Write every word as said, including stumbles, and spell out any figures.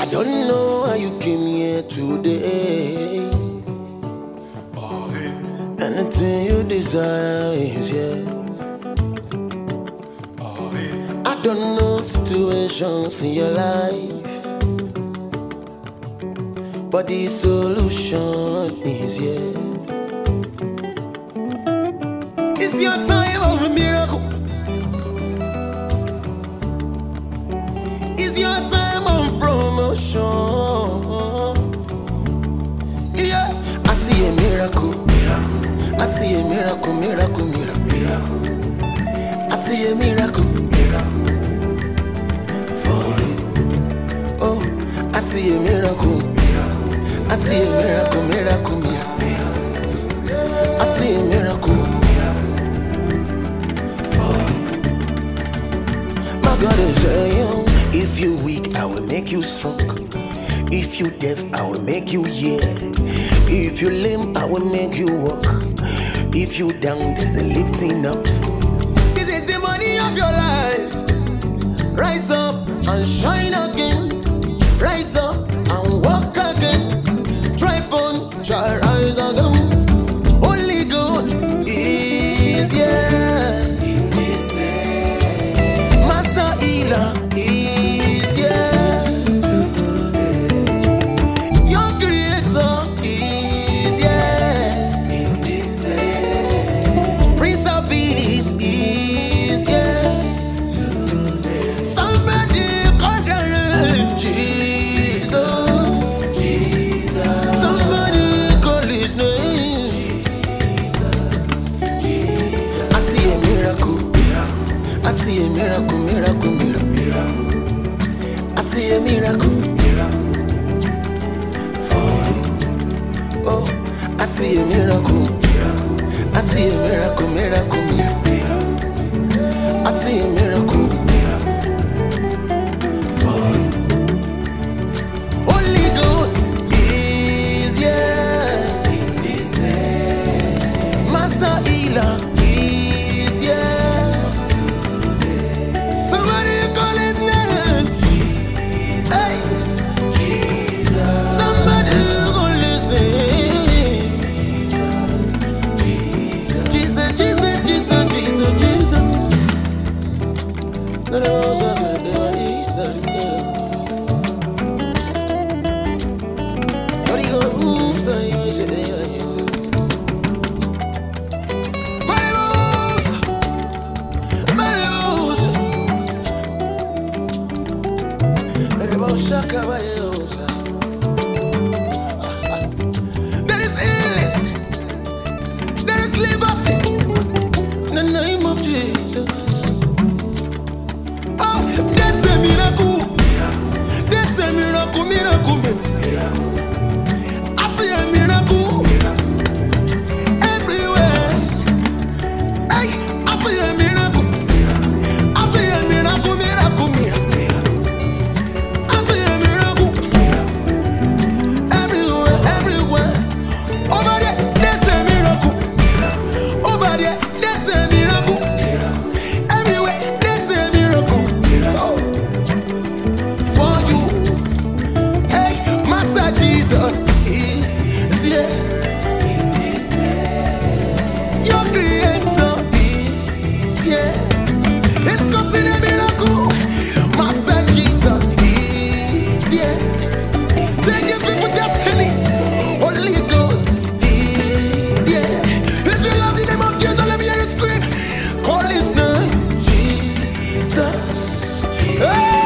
don't know how you came here today. Anything you desire is here. I don't know situations in your life, but the solution is here. It's your time of a miracle. It's your time of promotion. Yeah, I see a miracle. I see a miracle, miracle, miracle, miracle. I see a miracle, miracle for you. Oh, I see a miracle, miracle. I see a miracle, miracle, miracle. I see a miracle, miracle for you. My God is saying, if you weak, I will make you strong. If you deaf, I will make you hear. If you lame, I will make you walk. If you down, there's a lifting up. This is the money of your life. Rise up and shine again. Rise up and walk again. Dry bone shall rise again. Holy Ghost is here. Master healer is here. Your creator is here. Prince of Peace is here. Somebody call the name Jesus. Jesus. Somebody call his name. Jesus. I see a miracle. I see a miracle, miracle, miracle. I see a miracle. Oh, I see a miracle. I see a miracle, miracle, miracle. I see a miracle. Holy Ghost is here. Master healer is here. Somebody call his name. Hey. Somebody call his name. Jesus, Jesus, Jesus, Jesus, Jesus. No, no, no, no, no, there is healing. There is liberty in the name of Jesus. Oh, there's a miracle. There's a miracle, miracle, miracle. I see a miracle everywhere. Hey, I see a miracle. I see a miracle, miracle, miracle. I see a miracle everywhere, everywhere. Over there, there's a miracle. Over there, there's a miracle. Everywhere, there's a miracle. Oh. For you, hey, Master Jesus is here. Your creator is here. It's causing a miracle. Master Jesus is here. Taking people destiny. Holy Ghost is here. If you love the name of Jesus, let me hear you scream. Call his name, Jesus. Hey!